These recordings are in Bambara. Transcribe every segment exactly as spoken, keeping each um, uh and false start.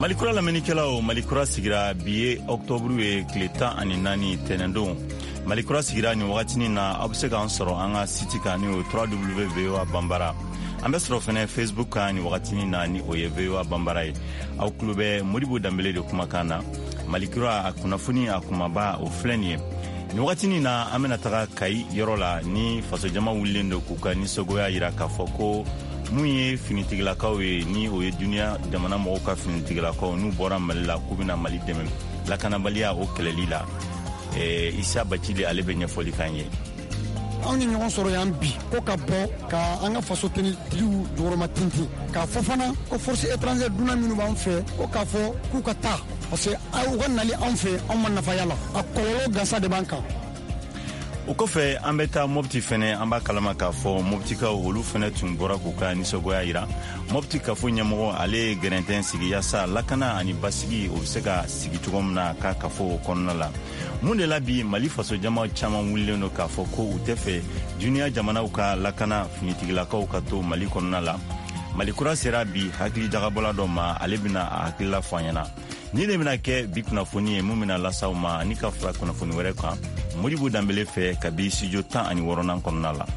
Malikura lamenikelaw Malikura sigira biye octobre ye tile tan ani naani tɛnɛndon. Malikura sigira ni wagatini na aw bɛ se k'an sɔrɔ an ka site kan ni o w w w point v o a banbara. An bɛ sɔrɔ fɛnɛ Facebook kan ni wagatini na ni o ye V O A banbara ye. Aw kulo bɛ Modibo Danbele de kumakan na. Malikura a kunnafoni a kumaba o filɛ nin ye. Ni wagatini na an bɛna taga Kayi yɔrɔ la ni fasojama wulilen do k'u ka nisɔngoya yira k'a fɔ ko mun ye finitigilakaw ye ni o ye duniya jamana mɔgɔw ka finitigilakaw n'u bɔra Mali la k'u bɛna Mali dɛmɛ lakanabaliya o kɛlɛli la. Eh, Isa Bacili ale bɛ ɲɛfɔli kan ye. Anw ni ɲɔgɔn sɔrɔ yan bi ko ka bɔ ka an ka faso teniw jɔyɔrɔma tintin k'a fɔ fana ko force étrangère dunan minnu b'an fɛ ko k'a fɔ k'u ka taa parce que u ka nali anw fɛ anw ma nafaya la a kɔlɔlɔ gansa de b'an kan. O kɔfɛ an bɛ taa Mopti fɛnɛ an b'a kalama k'a fɔ Moptikaw olu fɛnɛ tun bɔra k'u ka nisɔngoya yira. Mopti kafo ɲɛmɔgɔ ale ye gɛrɛntɛn sigi yaasa lakana ani basigi o bɛ se ka sigi cogo min na k'a kafo o kɔnɔna la. Mun de la bi Mali fasojama caman wulilen do k'a fɔ ko u tɛ fɛ duniya jamanaw ka lakana finitigilakaw ka to Mali kɔnɔna la. Malikura sera bi hakili jagabɔla dɔ ma ale bɛna a hakilila fɔ an ɲɛna. Ni de bɛna kɛ bi kunnafoni ye mun bɛna lasaw ma ani ka fara kunnafoni wɛrɛ kan Modibo Danbele fɛ kabi studio tan ani wɔɔrɔnan kɔnɔna la.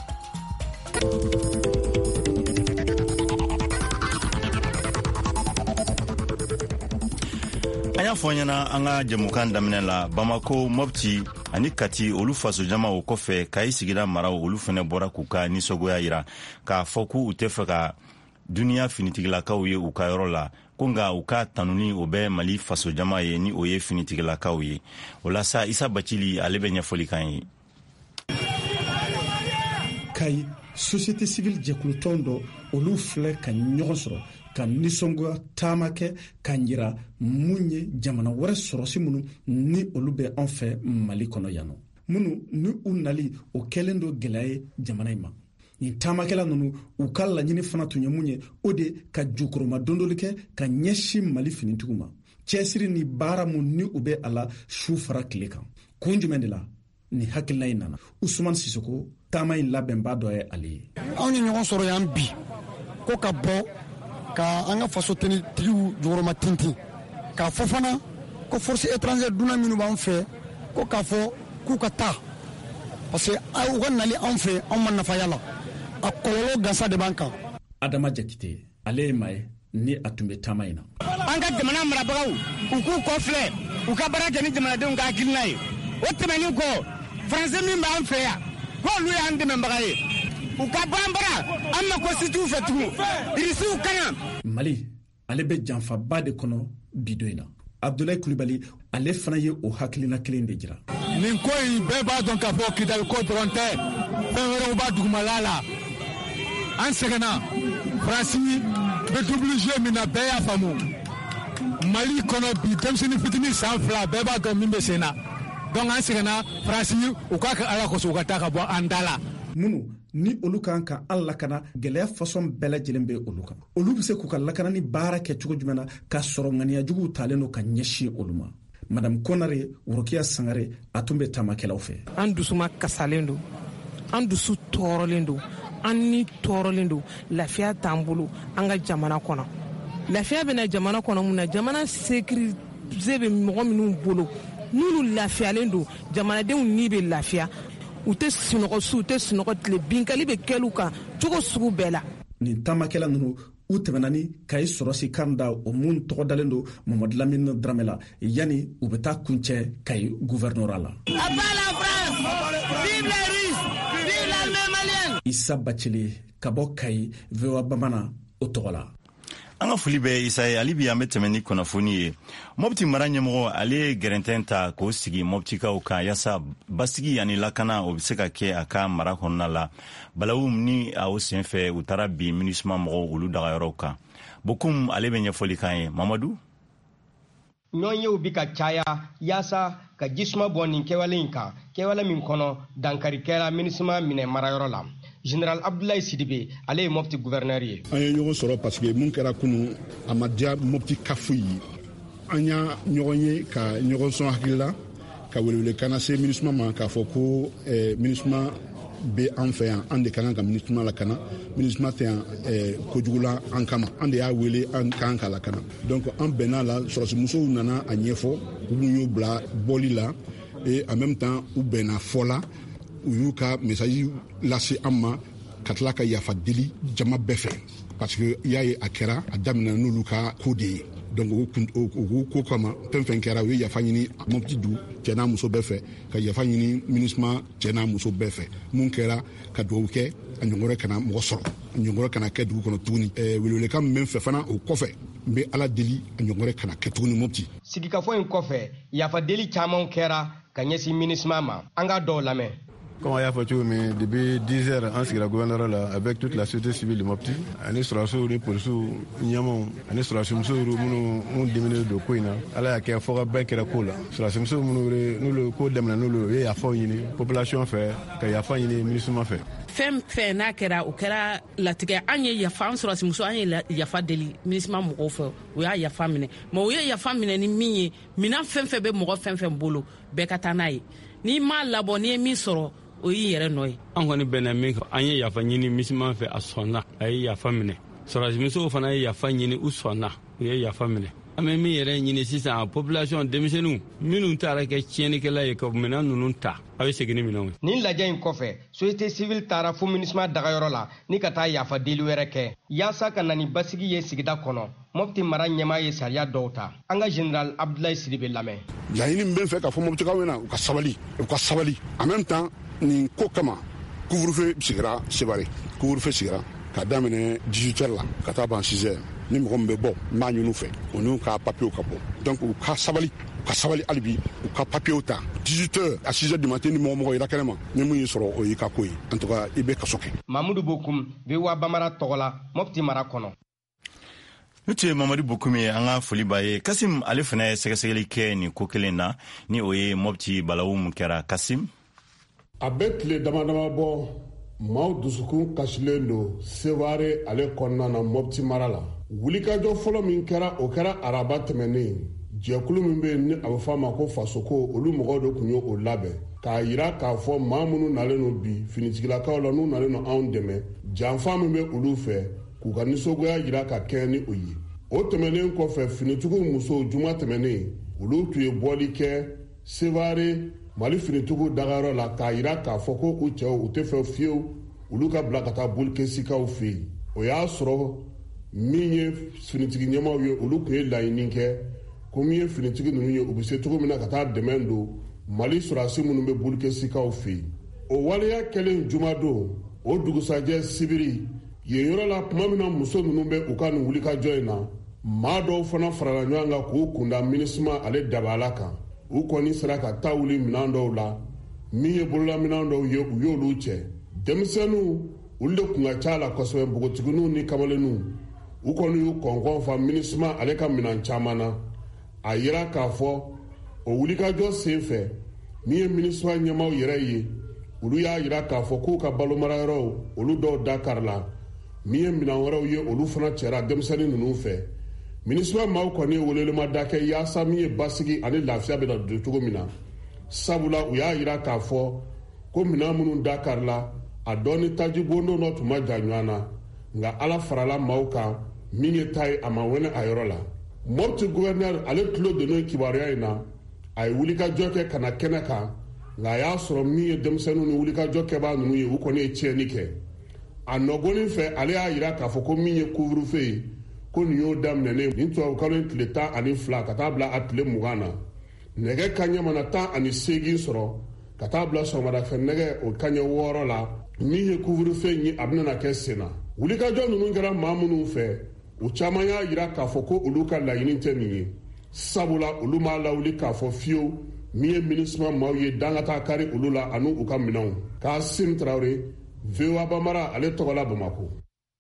An y'a fɔ ɲɛna an ka jɛmukan daminɛ la Bamako, Mopti ani Kati olu fasojama o kɔfɛ Kayi sigida maraw olu fɛnɛ bɔra k'u ka nisɔngoya yira k'a fɔ k'u tɛ fɛ ka duniya finitigilakaw ye u ka yɔrɔ la ko nka u ka tanuni o bɛ Mali fasojama ye ni o ye finitigilakaw ye. O la sa Isa Bacili ale bɛ ɲɛfɔli kan ye. Kayi société civile jɛkulutɔn dɔ olu filɛ ka ɲɔgɔn sɔrɔ ka nisɔngoya taama kɛ ka yira mun ye jamana wɛrɛ sɔrɔsi minnu ni olu bɛ an fɛ Mali kɔnɔ yan nɔ. Minnu ni u nali o kɛlen do gɛlɛya ye jamana in ma. Nin taamakɛla ninnu u ka laɲini fana tun ye mun ye o de ka jukoroma dondoli kɛ ka ɲɛsin Mali finitigiw ma. Cɛsiri ni baara mun ni u bɛ a la su fara tile kan. Kun jumɛn de la ni hakilina in nana. Usumani Sisoko taama in labɛnbaa dɔ ye ale ye. Anw ni ɲɔgɔn sɔrɔ yan bi ko ka bɔ ka an ka faso teniw jɔyɔrɔma tintin k'a fɔ fana ko force étrangère dunan minnu b'an fɛ ko k'a fɔ k'u ka taa parce que u ka nali anw fɛ anw ma nafaya la a kɔlɔlɔ gansa de b'an kan. Adama Jakite ale ye maa ye ni a tun bɛ taama in na. An ka jamana marabagaw u k'u kɔfilɛ u ka baara kɛ ni jamanadenw ka hakilina ye o tɛmɛnen kɔ Faransi min b'an fɛ yan k'olu y'an dɛmɛbaga ye u ka bɔ an bara an ma kɔsitiw fɛ tugun irisiw kana. Mali ale bɛ janfaba de kɔnɔ bi don in na. Abdoulaye Kulibali ale fana ye o hakilina kelen de jira. Nin ko in bɛɛ b'a dɔn k'a fɔ Kidali ko dɔrɔn tɛ fɛn wɛrɛw b'a dugumala la. An sɛgɛnna Faransi bɛ double jeu min na bɛɛ y'a faamu. Mali kɔnɔ bi denmisɛnnin fitinin san fila bɛɛ b'a dɔn min bɛ sen na. Donc an sɛgɛnna Faransi u k'a kɛ Ala kosɔn u ka taa ka bɔ an da la. Minnu ni olu kan ka an lakana gɛlɛya fasɔn bɛɛ lajɛlen bɛ olu kan. Olu bɛ se k'u ka lakana ni baara kɛ cogo jumɛn na ka sɔrɔ ŋaniyajuguw talen don ka ɲɛsin olu ma. Madame Konare Worokiya Sangare a tun bɛ taamakɛlaw fɛ. An dusuma kasalen don, an dusu tɔɔrɔlen don, an ni tɔɔrɔlen don, lafiya t'an bolo an ka jamana kɔnɔ. Lafiya bɛna jamana kɔnɔ mun na jamana sécurité bɛ mɔgɔ minnu bolo n'olu lafiyalen don jamanadenw ni bɛ lafiya. U tɛ sunɔgɔ su u tɛ sunɔgɔ tile binkali bɛ kɛlu kan cogo sugu bɛɛ la. Nin taamakɛla ninnu u tɛmɛna ni Kayi sɔrɔsi kan da o mun tɔgɔ dalen don Mamadu Lamini Dramɛ la yanni u bɛ taa kuncɛ Kayi gouvernorat la. Isa Bacili ka bɔ Kayi V O A Bamana o tɔgɔ la. An ka foli bɛ Isa ye hali bi an bɛ tɛmɛ ni kunnafoni ye. Mopti mara ɲɛmɔgɔ ale ye gɛrɛntɛn ta k'o sigi Moptikaw kan yaasa basigi ani lakana o bɛ se ka kɛ a ka mara kɔnɔna la. Balawu ni a o sen fɛ u taara bi MINUSMA mɔgɔw olu dagayɔrɔw kan. Bokum ale bɛ ɲɛfɔli kan ye. Mamadu? Ɲɔnyew bi ka caya yaasa ka jisuma bɔ nin kɛwale in kan kɛwale min kɔnɔ dankari kɛra MINUSMA minɛ marayɔrɔ la. Général Abdoulaye Sidibe ale ye Mopti gouverneur ye. An ye ɲɔgɔn sɔrɔ parce que mun kɛra kunu a ma diya Mopti kafu yi. An y'a ɲɔgɔn ye ka ɲɔgɔn sɔn hakili la ka welewele kana se MINUSMA ma k'a fɔ ko eh, MINUSMA be an fɛ yan an de ka kan ka MINUSMA lakana MINUSMA tɛ yan kojugu la an kama an de y'a wele an ka kan ka lakana donc an bɛnna la sɔrɔsimusow nana a ɲɛfɔ u y'u bila bɔli la et en même temps u bɛnna fɔ la u y'u ka message lase an ma ka tila ka yafa deli jama bɛɛ fɛ parce que i y'a ye a kɛra a daminɛ n'olu ka ko de ye donc o ko kama fɛn fɛn kɛra u ye yafa ɲini Mopti du cɛ n'a muso bɛɛ fɛ ka yafa ɲini MINUSMA cɛ n'a muso bɛɛ fɛ mun kɛra ka dugawu kɛ a ɲɔgɔn kana mɔgɔ sɔrɔ a ɲɔgɔn kana kɛ dugu kɔnɔ tuguni welewelekan min bɛ fɛ fana o kɔfɛ n bɛ ala deli a ɲɔgɔn kana kɛ tuguni Mopti. Sigikafɔ in kɔfɛ yafa deli caman kɛra ka ɲɛsin MINUSMA ma an ka dɔw lamɛn. Comme on a fait depuis dix heures, on s'est gouvernement là avec toute la société civile de Mopti. On est sur la souris les policiers, Niamon, on est sur la souris nous diminuer de coina. Alors il y a fort bien que la cola. Sur la souris nous le code de nous le y a fort une population fait, qu'il y a fort une MINUSMA fait. Fem fe na kɛra o kɛra latigɛ an ye yafa an sɔrɔsi muso an ye yafa deli MINUSMA mɔgɔw fɛ o y'a yafa minɛ mais o ye yafa minɛ ni min ye minan fɛn fɛn bɛ mɔgɔ fɛn fɛn bolo bɛɛ ka taa n'a ye n'i m'a labɔ n'i ye min sɔrɔ o y'i yɛrɛ nɔ ye. An kɔni bɛnna min kan an ye yafa ɲini MINUSMA fɛ a sɔnna a ye yafa minɛ sɔrɔsi musow fana ye yafa ɲini u sɔnna u ye yafa minɛ an bɛ min yɛrɛ ɲini sisan population denmisɛnninw minnu taara kɛ tiɲɛnikɛla ye ka minɛn ninnu ta a bɛ segin ni minɛnw ye. Nin lajɛ in kɔfɛ société civile taara fo MINUSMA dagayɔrɔ la ni ka taa yafa deli wɛrɛ kɛ yaasa ka na ni basigi ye sigida kɔnɔ Mopti mara ɲɛmaa ye sariya dɔw ta an ka général Abdoulaye Sidibe lamɛn. Laɲini min bɛ fɛ ka fɔ Moptikaw ɲɛna u ka sabali u ka sabali en même temps nin ko kama couvre-feu sigira Sevare couvre-feu sigira ka daminɛ dix-huit heures la ka taa ban six heures ni mɔgɔ min bɛ bɔ n b'a ɲini u fɛ u n'u ka papiyew ka bɔ donc u ka sabali u ka sabali hali bi u ka papiyew ta dix-huit heures à six heures du matin ni mɔgɔ mɔgɔ yera kɛnɛ ma ni mun y'i sɔrɔ o y'i ka ko ye en tout cas i bɛ kaso kɛ. Mamudu Bokum V O A Bamara tɔgɔ la Mopti mara kɔnɔ. Ne tun ye Mamadu Bokum ye an ka foli b'a ye Kasim ale fana ye sɛgɛsɛgɛli kɛ nin ko kelen na ni o ye Mopti balawu mun kɛra Kasim. A bɛ tile dama dama bɔ maaw dusukun kasilen don Sevare ale kɔnɔna na Mopti mara la wulikajɔ fɔlɔ min kɛra o kɛra araba tɛmɛnen jɛkulu min bɛ yen ni a bɛ fɔ a ma ko fasoko olu mɔgɔw de tun ye o labɛn k'a yira k'a fɔ maa minnu nalen don bi finitigilakaw la n'u nalen don anw dɛmɛ janfa min bɛ olu fɛ k'u ka nisɔngoya yira ka kɛɲɛ ni o ye o tɛmɛnen kɔfɛ finitigiw musow juma tɛmɛnen olu tun ye bɔli kɛ Sevare Mali finitigiw dagayɔrɔ la k'a yira k'a fɔ ko u cɛw u tɛ fɛ fiyewu olu ka bila ka taa boli kɛ sikaw fɛ yen o y'a sɔrɔ min ye finitigi ɲɛmaw ye olu tun ye laɲini kɛ ko min ye finitigi ninnu ye u bɛ se cogo min na ka taa dɛmɛ don Mali sɔrɔdasi minnu bɛ boli kɛ sikaw fɛ yen o waleya kɛlen juma don o dugusajɛ sibiri yen yɔrɔ la tuma min na muso ninnu bɛ u ka nin wulikajɔ in na maa dɔw fana farala ɲɔgɔn kan k'u kunda MINUSMA ale dabala kan u kɔni sera ka taa wuli minɛn dɔw la min ye bololaminɛn dɔw ye u y'olu cɛ denmisɛnninw olu de tun ka ca la kosɛbɛ npogotigininw ni kamalenninw u kɔni y'u kɔnkɔn fa MINUSMA ale ka minɛn caman na a yira k'a fɔ o wulikajɔ sen fɛ min ye MINUSMA ɲɛmaw yɛrɛ ye olu y'a yira k'a fɔ k'u ka balomarayɔrɔw olu dɔw dakari la min ye minɛn wɛrɛw ye olu fana cɛra denmisɛnnin ninnu fɛ MINUSMA maaw kɔni ye welelemada kɛ yaasa min ye basigi ani lafiya bɛ na don cogo min na sabula u y'a yira k'a fɔ ko minɛn minnu dakari la a dɔɔni taji bondo dɔ tun ma ja ɲɔgɔn na nka ala farala maaw kan min ye ta ye a ma wɛnɛ a yɔrɔ la Mopti gouverneur ale tulo donn'o kibaruya in na a ye wulikajɔ kɛ ka na kɛnɛ kan nka a y'a sɔrɔ min ye denmisɛnninw ni wulikajɔ kɛbaa ninnu ye u kɔni ye tiɲɛni kɛ a nɔgɔnin fɛ ale y'a yira k'a fɔ ko min ye couvre-feu ye ko nin y'o daminɛnen nin tubabukalo in tile tan ani fila ka taa bila a tile mugan na nɛgɛ kaɲɛ mana tan ani seegin sɔrɔ ka taa bila sɔgɔmadafɛ nɛgɛ o kaɲɛ wɔɔrɔ la min ye couvre-feu ye a bɛna kɛ sen na wulikajɔ ninnu kɛra maa minnu fɛ u caman y'a yira k'a fɔ ko olu ka laɲini tɛ nin ye sabula olu m'a lawuli k'a fɔ fiyewu min ye MINUSMA maaw ye dan ka taa kari olu la ani u ka minɛnw Kasim Traoré V O A Bamara ale tɔgɔ la Bamako.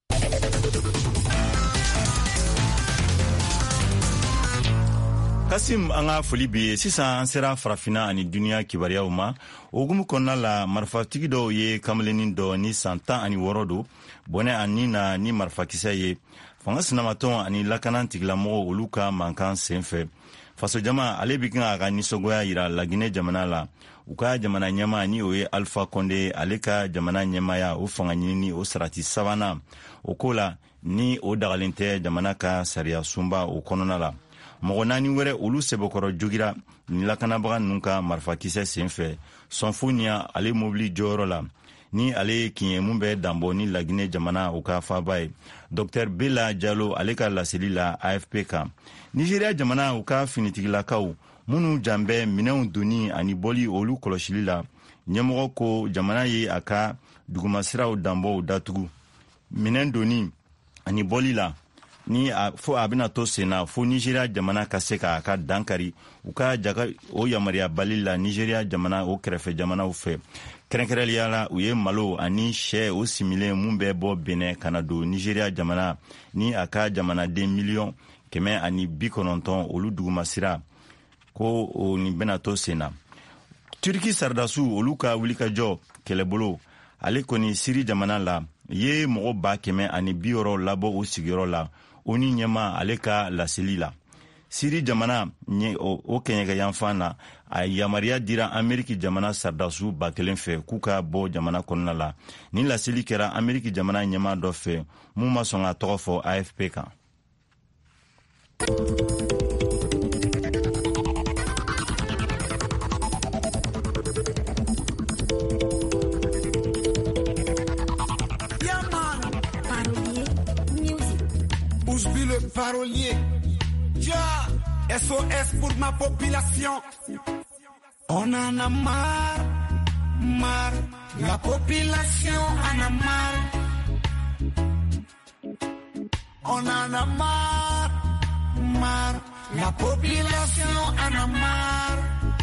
Kasim an ka foli bi sisan an sera farafina ani duniya kibaruyaw ma o hukumu kɔnɔna la marifatigi dɔw ye kamalenin dɔ ni san tan ani wɔɔrɔ don bɔnɛ ani na ni marifakisɛ ye fanga sinamatɔn ani lakana tigilamɔgɔw olu ka mankan sen fɛ faso jama ale bi kan ka nisogoya yira Laginɛ jamana la u ka jamana ɲɛma ni o ye Alpha Condé ale ka jamana ɲɛmaya o fanga ɲinini o sarati sabanan o ko la ni o dagalen tɛ jamana ka sariya sunba o kɔnɔna la. Mɔgɔ naani wɛrɛ olu sɛbɛkɔrɔ jogira ni lakanabaga ninnu ka marifakisɛ senfɛ Sɔnfoniya ale mobili jɔyɔrɔ la ni ale ye kiɲɛ mun bɛ danbɔ ni Laginɛ jamana o ka faba ye. Dr Bela Jalo ale ka laseli la A F P kan. Nigeria jamana u ka finitigilakaw minnu janbɛ minɛnw doni ani bɔli olu kɔlɔsili la ɲɛmɔgɔ ko jamana ye a ka dugumasiraw danbɔw datugu minɛn doni ani bɔli la ni a fo a bɛna to senna fo Nigeria jamana ka se k'a ka dankari u ka jaga o yamaruya bali la Nigeria jamana o kɛrɛfɛ jamanaw fɛ. Kɛrɛnkɛrɛnnenya la u ye malo ani sɛ o similen mun bɛ bɔ Benin ka na don Nigeria jamana ni a ka jamanaden miliyɔn kɛmɛ ani bi kɔnɔntɔn olu dugumasira ko o ni bɛna to senna. Turki sardasu olu ka wulikajɔ kɛlɛbolo ale kɔni Siri jamana la ye mɔgɔ ba kɛmɛ ani bi wɔɔrɔ labɔ o sigiyɔrɔ la o ni ɲɛma ale ka laseli la. Siri jamana o kɛɲɛkɛ yanfan na a yamariya dira Ameriki jamana sardasu ba kelen fɛ k'u ka bɔ jamana kɔnɔna la. Ni laseli kɛra Ameriki jamana ɲɛma dɔ fɛ mun ma sɔn ka tɔgɔ fɔ A F P kan. Ousbi le parolier, ja, S O S pour ma population. On en a marre, marre, la population en a marre. On en a marre, marre, la population en a marre.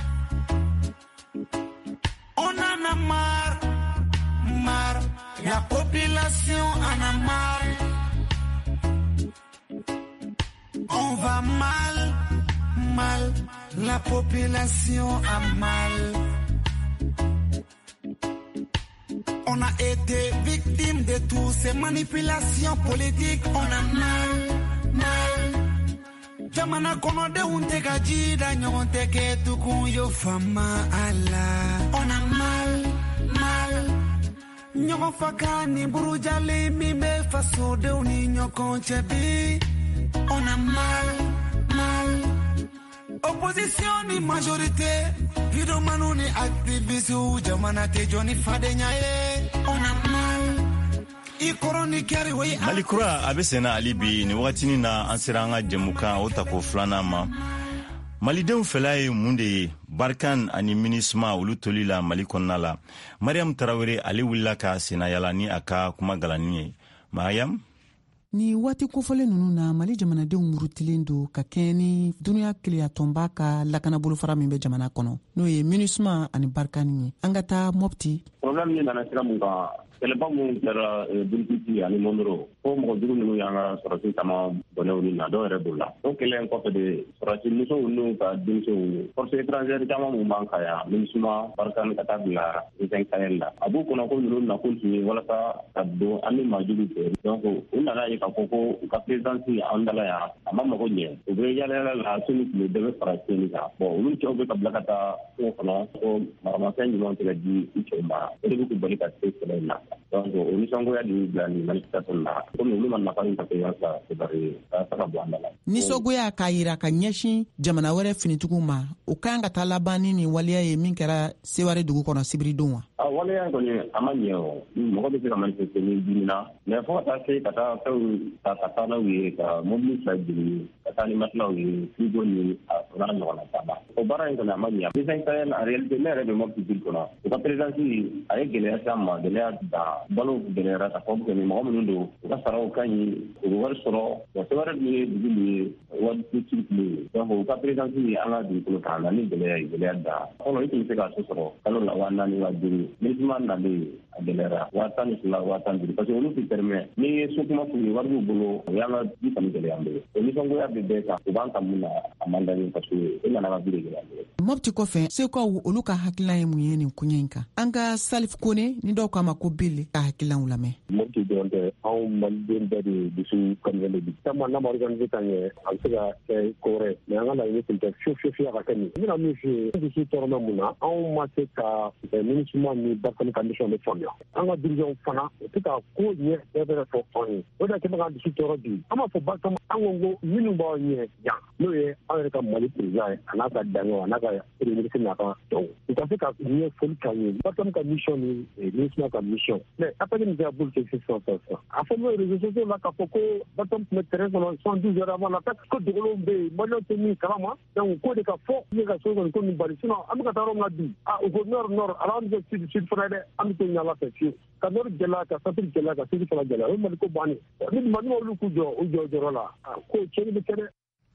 On en a marre, marre, la population en a marre. On va mal, mal, la population a mal. On a été victime de toutes ces manipulations politiques. On a mal, mal. Jamana kono de unte gaji da nyonte ke tukun yo fama ala. On a mal, mal. Nyon faka ni burujale mi me faso de uni nyokon chebi. On a mal, mal. Opposition ni majorité. Hidomanu ni activiste ou jamana te joni fadenyaye. On a mal. Malikura a bɛ senna ali bi ni wagatinin na an sera an ka jɛmukan o tako filanan ma. Malidenw fɛla ye mun de ye? Barkan ani MINUSMA olu toli la Mali kɔnɔna la. Mariam Tarawele ale wulila ka sennayala ni a ka kuma galani ye. Mariam? Ni waati kofɔlen ninnu na Mali jamanadenw murutilen do ka kɛɲɛ ni dunuya keleya tɔnba ka lakana bolofara min bɛ jamana kɔnɔ n'o ye MINUSMA ani Barkan ye. An ka taa Mopti. Problème min nana sira mun kan kɛlɛba mun kɛra Birikiti ani Mondoro ko mɔgɔ jugu ninnu y'an ka sɔrɔsi caman bɔnɛw ni na dɔw yɛrɛ b'o la. O kɛlɛ in kɔfɛ de sɔrɔsi musow n'u ka denmisɛnw force étrangère caman mun b'an kan yan MINUSMA Barkan ka taa bila Région Sahel la. A b'u kɔnɔ ko ninnu nakun tun ye walasa ka don an ni maajugu cɛ. Donc u nana ye k'a fɔ ko u ka présidence an dala yan a ma mago ɲɛ. U bɛ yala yala la sini tile bɛɛ bɛ fara tiɲɛni kan. Bon olu cɛw bɛ ka bila ka taa kungo kɔnɔ ko maramafɛn ɲuman tɛ ka di u cɛw ma. O de bɛ k'u bali ka se kɛlɛ in na. Donc o nisɔngoya de y'u bila nin manifestation na komi olu ma nafa min ta kɛ yasa sebari ka taga bɔ an da la. Nisɔngoya k'a yira ka ɲɛsin jamana wɛrɛ finitigiw ma o kan ka taa laban ni nin waleya ye min kɛra Seware dugu kɔnɔ sibiridon wa? A waleya kɔni a ma ɲɛ o mɔgɔ bɛ se ka manifester ni dimina mais fo ka taa se ka taa fɛnw ta ka taa n'aw ye ka mobili fila jigin ka taa ni matelaw ye frigo ni a n'a ɲɔgɔnna caman o baara in kɔni a ma ɲɛ. Région Sahel en réalité ne yɛrɛ bɛ Mopti ville kɔnɔ u ka présidence a ye gɛlɛya s'an ma gɛlɛya da balo gɛlɛyara ka fɔ ni mɔgɔ minnu don u ka saraw ka ɲi u bɛ wari sɔrɔ wa Seware dun ye dugu min ye wari ci ye donc u ka présidence ye an ka dugukolo kan na ni gɛlɛya ye gɛlɛya da fɔlɔ i tun bɛ se ka so sɔrɔ kalo la wa naani wa duuru MINUSMA nalen a gɛlɛyara wa tan ni fila wa tan duuru parce que olu tɛ tɛrɛmɛ n'i ye so kuma f'u ye wari b'u bolo o y'an ka ji kɔni gɛlɛya an bolo o nisɔngoya bɛ bɛɛ kan u b'an ta mun na a man d'an ye parce que e nana ka bi de gɛlɛya an bolo. Mopti kɔfɛ sekaw olu ka hakilina ye mun ye nin koɲɛ in kan? An ka Salif Kone ni dɔw k'a ma ko Bele ka hakilinaw lamɛn. Mopti dɔrɔn tɛ anw maliden bɛɛ de dusu kɔnɔnen bi caman n'a ma organiser ka ɲɛ a bɛ se ka kɛ ko wɛrɛ mais an ka laɲini tun tɛ fiyewu fiyewu fiyewu a ka kɛ nin ye. N bɛna min f'i ye, n dusu tɔɔrɔmɛ mun na, anw ma se ka MINUSMA ni Barthélemy ka mission bɛ faamuya. An ka dirigeants fana u tɛ ka ko ɲɛ bɛɛ bɛ fɔ anw ye. O de kɛ bɛ k'an dusu tɔɔrɔ bi. An b'a fɔ Barthélemy an ko ko minnu b'aw ɲɛ yan n'o ye anw yɛrɛ ka Mali président ye a n'a ka daɲɔ a n'a ka premier ministre n'a ka tɔw. U ka se ka ɲɛ foli k'an ye. Barthélemy ka mission ni MINUSMA ka mission. Mais appel min bɛ bolo kɛ sisan sisan. A fɔ n'o réseaux sociaux la k'a fɔ ko Barthélemy tun bɛ terrain kɔnɔ soixante-douze heures avant l'attaque ko dogolenw bɛ yen Maliens tɛ min kalama. Donc ko de ka fɔ ne ka so kɔni ko nin bari sinon an bɛ ka taa yɔrɔ min na bi ah u ko nord nord ala an bɛ sud sud fana dɛ an bɛ to ɲala fɛ fiyewu ka nord gɛlɛya ka centre gɛlɛya ka sud fana gɛlɛya o ye Mali ko bannen ni Mali ma olu k'u jɔ u jɔ jɔyɔrɔ la ko tiɲɛni bɛ kɛ dɛ.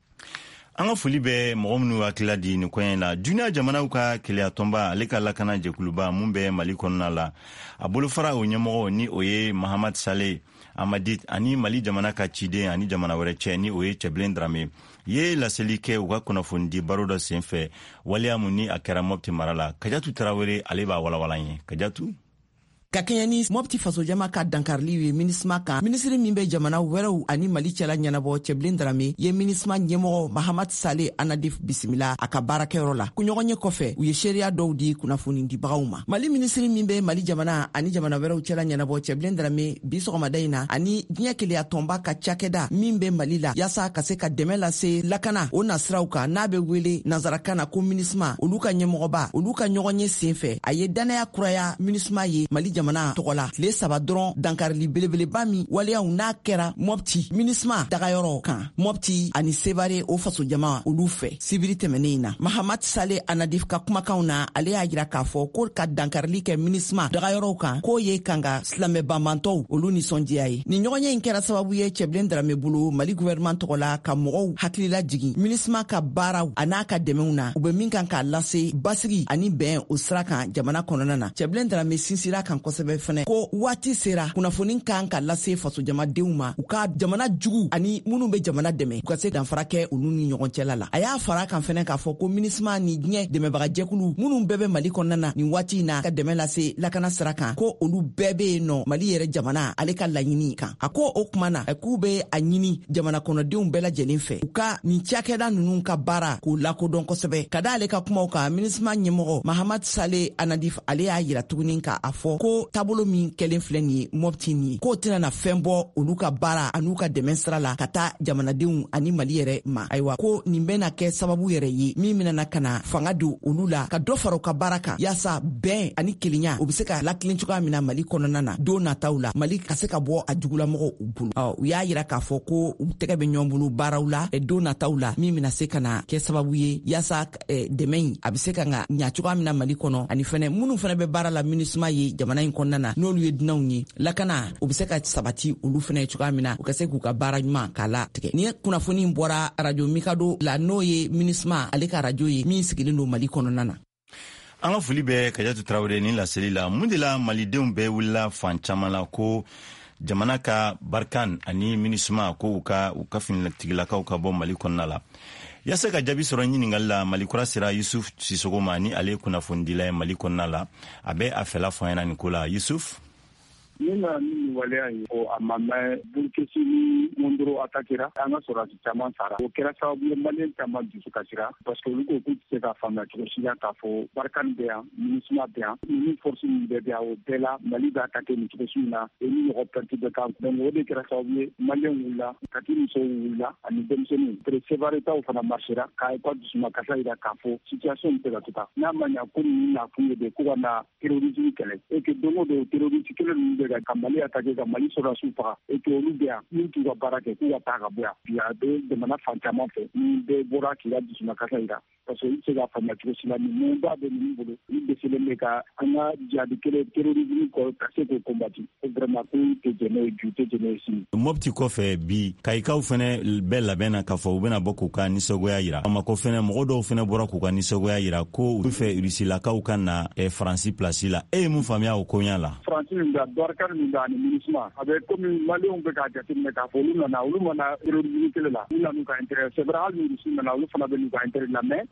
An ka foli bɛ mɔgɔ minnu hakilila di nin ko in la duniya jamanaw ka keleya tɔnba ale ka lakana jɛkuluba mun bɛ Mali kɔnɔna la a bolofara o ɲɛmɔgɔ ni o ye Mahamad Saleh Amadit ani Mali jamana ka ciden ani jamana wɛrɛ cɛ ni o ye Cɛbilen Dramé ye laseli kɛ u ka kunnafoni di baro dɔ senfɛ waleya mun ni a kɛra Mopti mara la. Kajatu Tarawele ale b'a walawala ye. Kajatu ka kɛɲɛ ni Mopti fasojama ka dankarili ye MINUSMA kan minisiri min bɛ jamana wɛrɛw ani Mali cɛla ɲɛnabɔ Cɛbilen Dramé ye MINUSMA ɲɛmɔgɔ Mahamad Saleh Anadif bisimila a ka baarakɛyɔrɔ la. Kuɲɔgɔnye kɔfɛ u ye seereya dɔw di kunnafoni dibagaw ma. Mali minisiri min bɛ Mali jamana ani jamana wɛrɛw cɛla ɲɛnabɔ Cɛbilen Dramé bi sɔgɔmada in na ani diɲɛ keleya tɔnba ka cakɛda min bɛ Mali la yaasa ka se ka dɛmɛ lase lakana o nasiraw kan n'a bɛ wele nazarakan na ko MINUSMA olu ka ɲɛmɔgɔba olu ka ɲɔgɔnye senfɛ a ye danaya kuraya MINUSMA ye Mali jamana tɔgɔ la tile saba dɔrɔn dankarili belebeleba min waleyaw n'a kɛra Mopti MINUSMA dagayɔrɔ kan Mopti ani Sevare o faso jama olu fɛ sibiri tɛmɛnen na Mahamad Saleh Anadif ka kumakanw na ale y'a jira k'a fɔ ko ka dankarili kɛ MINUSMA dagayɔrɔw kan k'o ye kanga silamɛ banbantɔw olu nisɔndiya ye nin ɲɔgɔnye in kɛra sababu ye Cɛbilen Dramé bolo Mali gouvernement tɔgɔ la ka mɔgɔw hakilila jigin MINUSMA ka baaraw a n'a ka dɛmɛw na u bɛ min kan k'a lase basigi ani bɛn o sira kan jamana kɔnɔna na Cɛbilen Dramé sinsira kan kosɛbɛ fɛnɛ ko waati sera kunnafoni kan ka lase faso jamadenw ma u ka jamana jugu ani minnu bɛ jamana dɛmɛ u ka se danfara kɛ olu ni ɲɔgɔn cɛla la a y'a fara kan fɛnɛ k'a fɔ ko MINUSMA ni diɲɛ dɛmɛbaga jɛkulu minnu bɛɛ bɛ Mali kɔnɔna na nin waati in na ka dɛmɛ lase lakana sira kan ko olu bɛɛ bɛ yen nɔ Mali yɛrɛ jamana ale ka laɲini kan a ko o kuma na k'u bɛ a ɲini jamana kɔnɔdenw bɛɛ lajɛlen fɛ u ka nin cakɛda ninnu ka baara k'u lakodɔn kosɛbɛ ka da ale ka kumaw kan MINUSMA ɲɛmɔgɔ Mahamad Saleh Anadif ale y'a yira tuguni k'a fɔ ko taabolo min kɛlen filɛ nin ye Mopti nin ye k'o tɛna na fɛn bɔ olu ka baara an'u ka dɛmɛ sira la ka taa jamanadenw ani Mali yɛrɛ ma ayiwa ko nin bɛna kɛ sababu yɛrɛ ye min bɛna ka na fanga don olu la ka dɔ fara u ka baara kan yaasa bɛn ani kelenya o bɛ se ka lakilen cogoya min na Mali kɔnɔna na don nataw la Mali ka se ka bɔ a jugulamɔgɔw bolo u y'a yira k'a fɔ ko u tɛgɛ bɛ ɲɔgɔn bolo baaraw la don nataw la min bɛna se ka na kɛ sababu ye yaasa dɛmɛ in a bɛ se ka ɲa cogoya min na Mali kɔnɔ ani fɛnɛ minnu fɛnɛ bɛ baara la MINUSMA ye jamana in kɔnɔna na n'olu ye dunanw ye lakana o bɛ se ka sabati olu fɛnɛ cogoya min na u ka se k'u ka baara ɲuman k'a la tigɛ ni kunnafoni in bɔra radio Mikado la n'o ye MINUSMA ale ka radio ye min sigilen don Mali kɔnɔna na. An ka foli bɛ Kajatu Tarawele ni laseli la mun de la malidenw bɛɛ wulila fan caman la ko jamana ka Barkan ani MINUSMA ko u ka u ka finitigilakaw ka bɔ Mali kɔnɔna la yaasa ka jaabi sɔrɔ ɲiningali la Mali kura sera Yusuf Sisoko ma ni ale kunnafonidila ye Mali kɔnɔna la a bɛ a fɛla fɔ an ɲɛna nin ko la Yusuf. Ne na ni waleya ye o a ma mɛn burukisi ni mundoro atakira an ka sɔrɔsi caman sara o kɛra sababu ye maliyɛn caman dusu kasira parce que olu ko k'u tɛ se ka faamuya cogo si la k'a fɔ Barkan bɛ yan MINUSMA bɛ yan ni force min bɛɛ bɛ yan o bɛɛ la Mali b'a attaquer nin cogo si na o ni ɲɔgɔn pɛrɛti bɛ kan donc o de kɛra sababu ye maliyɛn wulila kati musow wulila ani denmisɛnninw pere sevaretaw fana marchera k'a ye ka dusuma kasa yira k'a fɔ situation tɛ ka to tan n'a ma ɲa ko ninnu na kun ye de ko ka na terrorisme kɛlɛ et que don o don terroriste kelen ninnu bɛ ka Mali attaquer ka Mali sɔrɔdasiw faga et que olu bɛ yan n'u t'u ka baara kɛ k'u ka taa ka bɔ yan bi a bɛ jamana fan caman fɛ ni bɛɛ bɔra k'i ka dusuma kasa yira parce que olu tɛ se ka faamuya cogo si la ni mun b'a bɛ ninnu bolo olu dɛsɛlen bɛ ka an ka jihadi kelen terrorisme kɔ ka se k'o combattre ko vraiment ko tɛ jɛn n'o ye bi tɛ jɛn n'o ye sini. Mopti kɔfɛ bi kayikaw fɛnɛ bɛɛ labɛn na k'a fɔ u bɛna bɔ k'u ka nisɔngoya yira Bamako fɛnɛ mɔgɔ dɔw fɛnɛ bɔra k'u ka nisɔngoya yira ko u fɛ Rusilakaw ka na Faransi place la e ye mun faamuya o koɲa la. Faransi min bɛ Barkan min bɛ ani MINUSMA a bɛ komi maliyɛnw bɛ k'a jateminɛ k'a fɔ olu nana olu mana terrorisme kelen la olu nan'u ka intérêt c'est vrai hali ni Rusi nana olu fana bɛ n'u ka intérêt la mais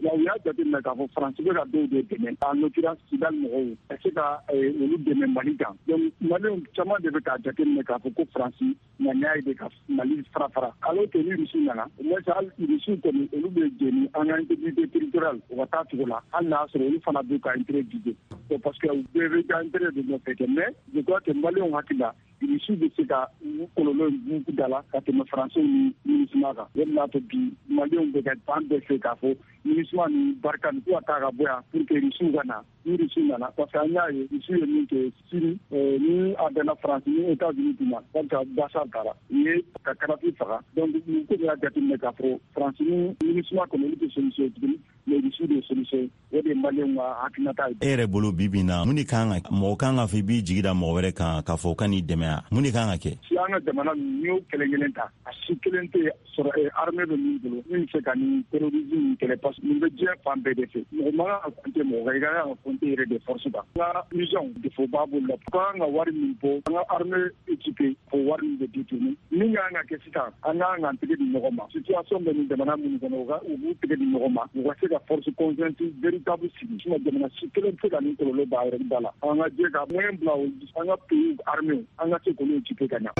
wa u y'a jateminɛ k'a fɔ faransi bɛ ka dɔw de dɛmɛ en l'occurrence Kidal mɔgɔw ka se ka olu dɛmɛ Mali kan donc Maliens caman de bɛ k'a jateminɛ k'a fɔ ko faransi ŋaniya ye de ka Mali fara fara alors que ni Russie nana mais hali Russie kɔni olu bɛ jɛni an ka intégrité territoriale u ka taa cogo la hali n'a sɔrɔ olu fana b'u ka intérêt viser parce que u bɛɛ bɛ ka intérêt de nɔfɛ kɛ mais je crois que Maliens hakili la Russie bɛ se ka kɔlɔlɔ bugu da la ka tɛmɛ faransiw ni MINUSMA kan o de y'a to bi Maliens bɛ ka fan bɛɛ fɛ k'a fɔ MINUSMA ni barika ni ko ka taa ka bɔ yan pour que Russie ka na ni Russie nana parce que an y'a ye Russie ye min kɛ Syrie ni a bɛnna faransi ni États-Unis dun ma parce que Bachar taara u ye ka Kadhafi faga donc nin ko de y'a jateminɛ k'a fɔ faransi ni MINUSMA kɔni olu tɛ solution ye tuguni mais Russie de solution o de ye Maliens ka hakilinata ye. E yɛrɛ bolo bi bi in na mun de kan ka mɔgɔ kan ka fɔ i b'i jigi da mɔgɔ wɛrɛ kan k'a fɔ ka n'i dɛmɛ mun de kan ka kɛ? Si an ka jamana n'i y'o kelen kelen ta a si kelen tɛ sɔrɔ armée bɛ min bolo min bɛ se ka ni terrorisme kɛlɛ parce que nin bɛ diɲɛ fan bɛɛ de fɛ mɔgɔ man kan ka compter mɔgɔ kan i ka kan ka compter yɛrɛ de force kan n ka mission défaut b'a bolo la kan ka wari min bɔ an ka armée équipée o wari min bɛ détourner min ka kan ka kɛ sisan an ka kan ka tɛgɛ di ɲɔgɔn ma situation bɛ nin jamana minnu kɔnɔ u b'u tɛgɛ di ɲɔgɔn ma u ka se ka force conjointe véritable sigi sinon jamana si kelen tɛ se ka nin kɔlɔlɔ b'a yɛrɛ da la an ka jɛ ka moyen bila an ka pays armée an ka se k'olu équipé ka ɲɛ.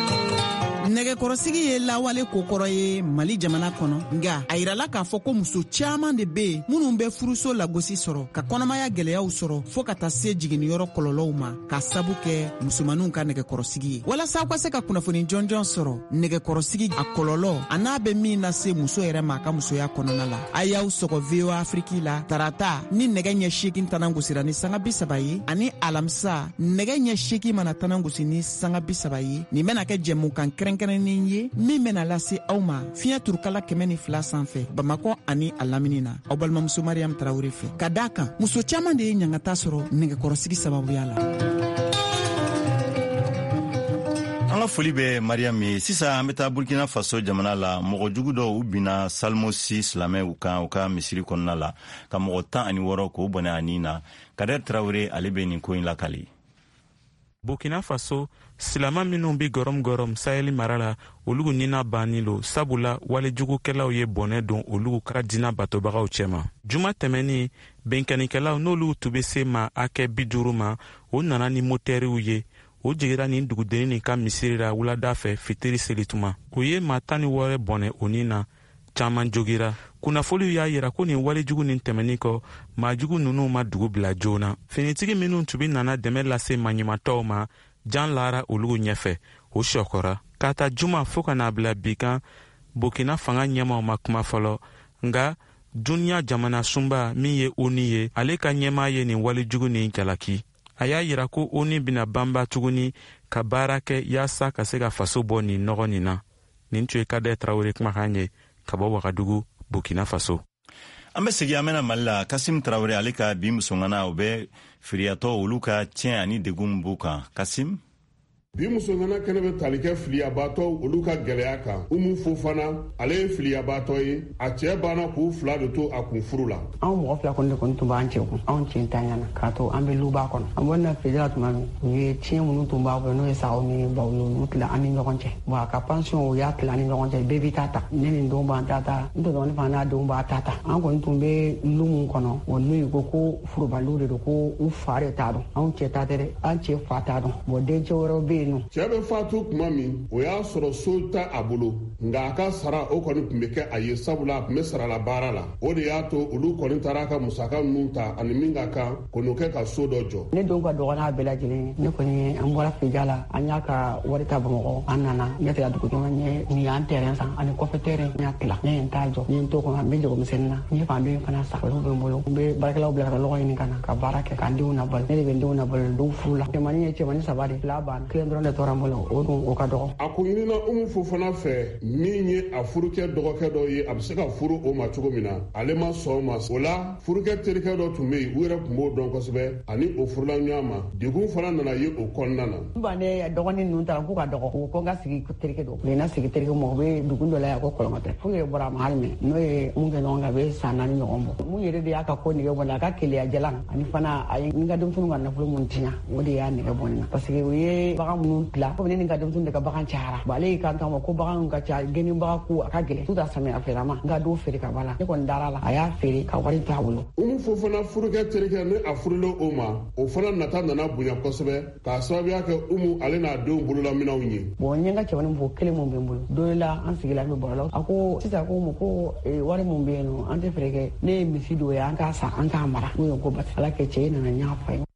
nɛgɛkɔrɔsigi ye lawale kokɔrɔ ye Mali jamana kɔnɔ nga a yirala k'a fɔ ko muso caaman de be yen minnu bɛ furuso lagosi sɔrɔ ka kɔnɔmaya gwɛlɛyaw sɔrɔ fɔɔ ka taa se jiginiyɔrɔ kɔlɔlɔw ma ka sabu kɛ musomaninw ka nɛgɛkɔrɔsigi ye walasa aw ka se ka kunnafoni jɔnjɔn sɔrɔ nɛgɛkɔrɔsigi a kɔlɔlɔ a n'a bɛ min lase muso yɛrɛ ma a ka musoya kɔnɔna la a y'aw sɔgɔ V O A Afriki la tarata ni nɛgɛ ɲɛ seegin tana gosira ni sanga bi saba ye ani alamisa nɛgɛ ɲɛ seegin mana tana gosi ni sanga bi saba ye nin bɛna kɛ jɛmukan kɛrɛnkɛrɛnnen ye min bɛna lase aw ma fiɲɛ turukala kɛmɛ ni fila sanfɛ Bamakɔ ani a lamini na aw balimamuso Mariam Tarawele fɛ ka daa kan muso caaman de ye ɲangata sɔrɔ nɛgɛkɔrɔsigi sababuya la. An ka foli bɛ Mariam ye. Sisan an bɛ taa Burkina Faso jamana la mɔgɔ jugu dɔw u binna Salmosi silamɛw kan u ka misiri kɔnɔna la ka mɔgɔ tan ani wɔɔrɔ k'o bɔnɛ a nin na. Kader Traoré ale bɛ nin ko in lakali. Burkina Faso silama minnu bi gɔrɔm gɔrɔm Saheli mara la olugu nina banni lo sabula wale jugukɛlaw ye bɔnɛ don olugu ka dina batobagaw cɛma. Juma tɛmɛni benkanikɛlaw n'olu tun bɛ se ma hakɛ bi duuru ma o nana ni motɛriw ye o jigira nin dugudenni nin ka misiri la wulada fɛ fitiri selituma o ye maa tan ni wɔɔrɔ bɔnɛ o nin na caman jogira kunnafoliw y'a yira ko nin walejugu nin tɛmɛni kɔ maajugu ninnu ma dugu bila joona finitigi minnu tun bi nana dɛmɛ lase maɲumatɔw ma jan lara olugu ɲɛfɛ o sɔkɔra k'a ta juma fɔɔ ka n'a bila bi kan Burkina fanga ɲɛmaw ma kuma fɔlɔ nga duniya jamana sunba min ye O N U ye ale ka ɲɛmaa ye nin walejugu nin jalaki a y'a yira ko O N U bena banba tuguni ka baara kɛ yaasa ka se ka faso bɔ nin nɔgɔ nin na nin tun ye Kader Traoré kumakan ye ka bɔ Wagadugu Burkina Faso. An bɛ segin an bɛna Mali la Kasim Traoré ale ka bi musongana o bɛ firiyatɔ olu ka tiɲɛ ani degun b'u kan. Kasim bi musongana kɛnɛ bɛ tali kɛ filiyabaatɔw olu ka gwɛlɛya kan Umu Fofana ale ye filiyabaatɔ ye a cɛ banna k'u fila de to a kun furu la. Anw mɔgɔ fila kɔni de kɔni tun b'an cɛ kun anw cɛ ntanyana k'a to an bɛ luba kɔnɔ an bɔna fijala tuma min u ye tiɲɛ minnu tun b'a bolo n'o ye sagaw ni baw ye olu tila an ni ɲɔgɔn cɛ bon a ka pension o y'a tila an ni ɲɔgɔn cɛ bɛɛ b'i ta ta ne ni n denw b'an ta ta n tɔɲɔgɔnin fana n'a denw b'a ta ta an kɔni tun bɛ lu min kɔnɔ o lu ko ko furubaliw de don ko u fa de t'a dɔn anw cɛ ta tɛ dɛ an cɛ fa t'a dɔn bon dencɛ wɛrɛw bɛ yen nɔ. Cɛ bɛ fatu tuma min o y'a sɔrɔ so ta a bolo nka a ka sara o kɔni tun bɛ kɛ a ye sabula a tun bɛ sarala baara la o de y'a to olu kɔni taara a ka musaka ninnu ta ani min ka kan ko n'o kɛ ka so dɔ jɔ. Ne denw ka dɔgɔ n'a bɛɛ lajɛlen ne kɔni an bɔra Fija la an y'a ka wari ta Bamakɔ an nana ne tɛ ka dugu caman ɲɛ nin y'an terrain san ani kɔfɛ terrain n y'a tila ne ye n t'a jɔ n ye n to kɔnɔ n bɛ jagomisɛnnin na n ye fan dɔ in fana sa olu bɛ n bolo n bɛ baarakɛlaw bila ka taa lɔgɔ ɲini ka na ka baara kɛ ka n denw nabalo ne de bɛ n denw nabalo denw furu la cɛmannin ye cɛmannin saba de fila banna kelen dɔrɔn de tora n bolo o dun o ka dɔgɔ. A ko ɲinina Umu Fofana fɛ min ye a furukɛ dɔgɔkɛ dɔ ye a bɛ se ka furu o ma cogo min na ale ma sɔn o ma o la furukɛ terikɛ dɔ tun bɛ yen u yɛrɛ tun b'o dɔn kosɛbɛ ani o furula ɲɔgɔn ma degun fana nana ye o kɔnɔna na. n ba ne dɔgɔnin ninnu taara k'u ka dɔgɔ ko ko n ka sigi terikɛ dɔ u ye n sigi terikɛ ma u bɛ dugu dɔ la yan ko kɔlɔnkɔtɛ fo ye bɔra a ma hali mɛ n'o ye mun kɛ ɲɔgɔn kan a bɛ san naani ɲɔgɔn bɔ mun yɛrɛ de y'a ka ko nɛgɛ bɔ a ka keleya jalan ani fana a ye n ka denmisɛnninw ka nafolo mun tiɲɛ o de y'a nɛgɛ bɔ ne na parce que u ye bagan minnu tila ko ne ni ka denmisɛnninw de ka bagan cayara bon ale y'i kan kama ko bagan ka ca gɛnnibaga ko a ka gɛlɛn tout à samiya feerama n ka don feere ka bala ne kɔni dara la a y'a feere ka wari to a bolo. Umu Fofana furukɛ terikɛ ni a furulen o ma o fana nata nana bonya kosɛbɛ k'a sababuya kɛ Umu ale n'a denw bololaminɛw ye. Bon n ye n ka cɛmanin muso kelen min bɛ n bolo don la an sigila an bɛ baro la a ko sisan ko mu ko wari min bɛ yen nɔ an tɛ feere kɛ ne ye misi dɔ ye an k'a san an k'a mara n'o ye ko basi ala kɛ cɛ ye nana n y'a fɔ ye.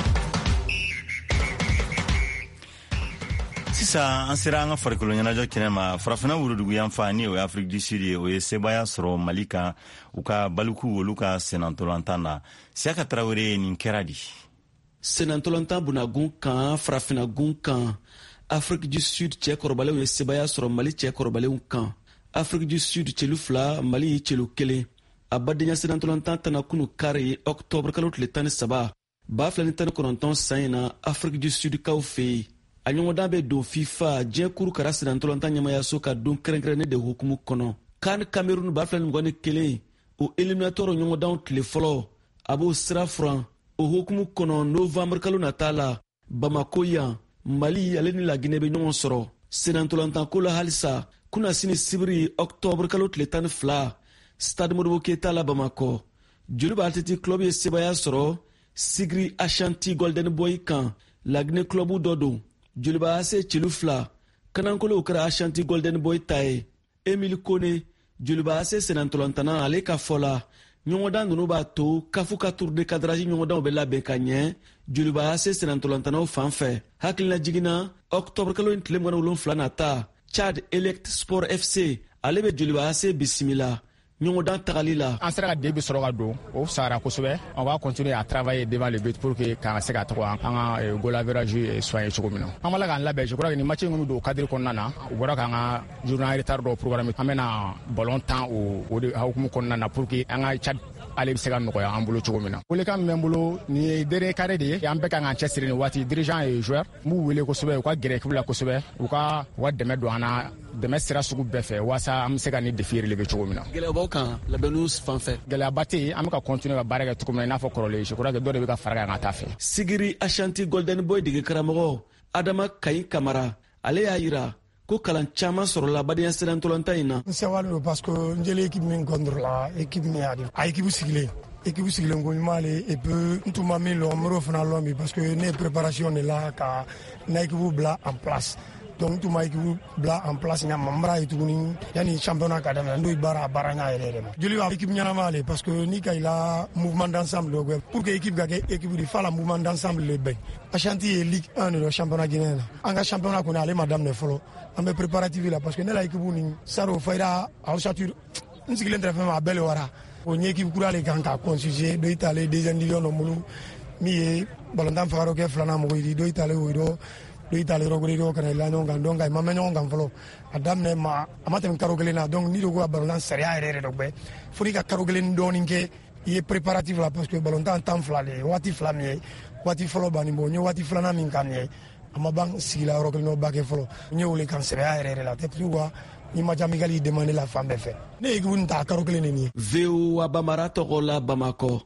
Sisan an sera an ka farikolo ɲɛnajɛ kɛnɛ ma farafina worodugu yan fa ni o ye Afrique du Sud ye o ye sebaya sɔrɔ Mali kan u ka baliku olu ka senantolantan na Siaka Traoré nin kɛra di. Senantolantan bunagun kan farafinagun kan Afrique du Sud cɛ kɔrɔbalenw ye sebaya sɔrɔ Mali cɛ kɔrɔbalenw kan Afrique du Sud cɛlu fila Mali cɛlu kelen a badenya senantolantan tana kunu kari octobre kalo tile tan ni saba ba fila ni tan ni kɔnɔntɔn san in na Afrique du Sud kaw fɛ yen a ɲɔgɔndan bɛ don FIFA diɲɛ kuru kara senantolantan ɲɛmayaso ka don kɛrɛnkɛrɛnnen de hukumu kɔnɔ kan Cameroun ba fila ni mugan ni kelen o éliminatoire ɲɔgɔndanw tile fɔlɔ a b'o sira furan o hukumu kɔnɔ novembre kalo nata la Bamako yan Mali ale ni La Guinée bɛ ɲɔgɔn sɔrɔ senantolantan ko la halisa kuna sini sibiri octobre kalo tile tan ni fila Stade Modibo Keita la Bamako Joliba Athletic Club ye sebaya sɔrɔ Sigri Ashanti Golden Boy kan La Guinée club dɔ don Joliba A C cɛlu fila kanankolo kɛra Ashanti Golden Boy ta ye Emile Kone Joliba A C senantolantana ale ka fɔ la ɲɔgɔndan ninnu b'a to kafu ka tour de cadrage ɲɔgɔndanw bɛ labɛn ka ɲɛ Joliba A C senantolantanaw fan fɛ hakilina jiginna octobre kalo tile mugan ni wolonwula nata Chad Elect Sport F C ale bɛ Joliba A C bisimila ɲɔgɔndan tagali la. An sera ka debi sɔrɔ ka don o sara kosɛbɛ on va continuer à travailler devant le but pour que k'an se ka tɔgɔ an ka goal average soigner cogo min na an b'a la k'an labɛn je crois que ni match minnu don cadre kɔnɔna na u bɔra k'an ka journal retard dɔ programme an bɛna ballon tan o o de hukumu kɔnɔna na pour que an ka Chad ale bɛ se ka nɔgɔya an bolo cogo min na welekan min bɛ n bolo nin ye dernier carré de ye an bɛɛ kan k'an cɛsiri nin waati dirigeant et joueur n b'u wele kosɛbɛ u ka gɛrɛ équipe la kosɛbɛ u ka u ka dɛmɛ don an na dɛmɛ sira sugu bɛɛ fɛ walasa an bɛ se ka nin défi relever cogo min na. Gɛlɛya b'aw kan labɛnniw fan fɛ. Gɛlɛyaba tɛ yen an bɛ ka continuer ka baara kɛ cogo min na i n'a fɔ kɔrɔlen je crois que dɔ de bɛ ka fara kan ka taa fɛ. Sigiri Ashanti Golden Boy dege karamɔgɔ Adama Kayi Kamara ale y'a yira ko kalan caman sɔrɔla badenya senantolantan in na. N sewalen don parce que n jɛlen équipe min contre la équipe min y'a di a équipe sigilen équipe sigilen ko ɲuman le et puis n tun ma min lɔn n b'o fana lɔn bi parce que ne ye préparation de la ka n ka équipe bila en place donc n tun ma équipe bila en place ɲa ma n b'a ye tuguni yanni championnat ka daminɛ n do baara baara ɲa yɛrɛ yɛrɛ ma joli b'a équipe ɲɛnama le parce que ni ka i la mouvement d'ensemble dɔ kɛ pour que équipe ka kɛ équipe de fa la mouvement d'ensemble le bɛn Ashanti ye Ligue un de dɔ championnat guinéen na an ka championnat kɔni ale ma daminɛ fɔlɔ an bɛ préparatif la parce que ne la équipe ni Saro Fayira Aousature n sigilen tɛ fɛn ma a bɛɛ le wara o ɲɛ équipe kura le kan ka constituer dɔ i talen deuxième division dɔ bolo min ye balontan fagaro kɛ filanan mɔgɔ yi dɔ i talen o yi dɔ dɔ i talen yɔrɔ dɔ kana ila ɲɔgɔn kan donc a ma mɛn ɲɔgɔn kan fɔlɔ a daminɛ ma a ma tɛmɛ karo kelen na donc ni do ko ka balontan sariya yɛrɛ yɛrɛ dɔ bɛɛ fo i ka karo kelen dɔɔnin kɛ i ye préparatif la parce que balontan tan fila de ye waati fila min ye waati fɔlɔ banni bɔ n ye waati filanan min kan nin ye a ma ban sigila yɔrɔ kelen dɔ ba kɛ fɔlɔ n ye wele kan sariya yɛrɛ yɛrɛ la tɛ plus quoi ni ma jamikali demande la fan bɛɛ fɛ ne ye équipe ta karo kelen de nin ye. V O A Bamara tɔgɔ la Bamako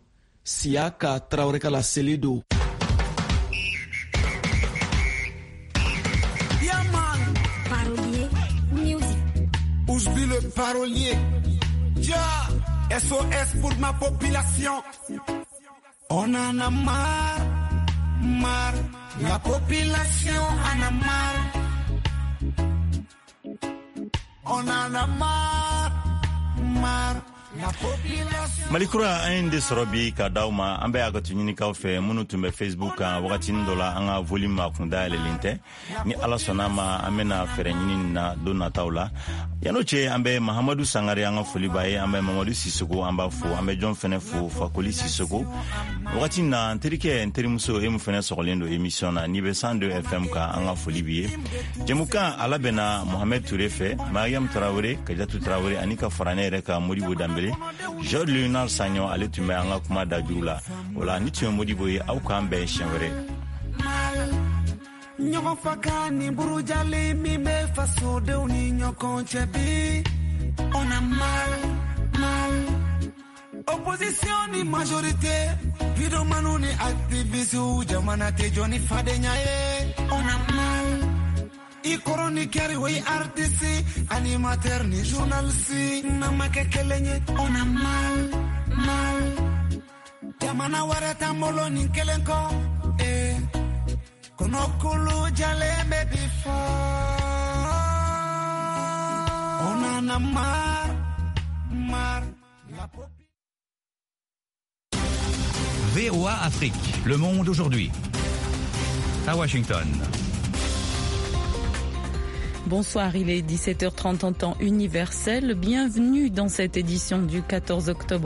Siaka Traoré ka la seli don. Ousbi le parolier, ja, S O S pour ma population. On en a marre, marre, la population en a marre. On en a marre, marre. Malikura an ye de sɔrɔ bi ka d'aw ma an bɛ y'a ka tu ɲinikaw fɛ minnu tun bɛ Facebook kan wagatinin dɔ la an ka volume ma kun dayɛlɛlen tɛ ni ala sɔnna ma an bɛna fɛɛrɛ ɲini na don nataw la yan'o cɛ an bɛ Mahamadu Sangare an ka foli b'a ye an bɛ Mamadu Sisoko an b'a fo an bɛ Jɔn fɛnɛ fo Fakoli Sisoko wagati na n terikɛ n terimuso e mu fɛnɛ sɔgɔlen don émission na n'i bɛ cent deux F M kan an ka foli b'i ye jɛmukan a labɛnna Mohamed Touré fɛ Mariam Traoré Kajatu Traoré ani ka fara ne yɛrɛ ka Modibo Dambele George Leonard Sagnon ale tun bɛ an ka kuma da juru la wala ni tun ye Modibo ye aw k'an bɛn siɲɛ wɛrɛ ɲɔgɔn fa ka ni burujali min bɛ fasodenw ni ɲɔgɔn cɛ bi on a mal mal opposition ni majorité videomanu ni activiste jamana tɛ jɔ ni fadenya ye on a mal i chroniqueur way artiste animateur ni journaliste namake kelenye on a mal mal jamana wara tambolo ni kelenko eh konokulu jale before on en a marre marre la V O A Afrique, Le Monde aujourd'hui. À Washington. Bonsoir, il est dix-sept heures trente en temps universel. Bienvenue dans cette édition du quatorze octobre.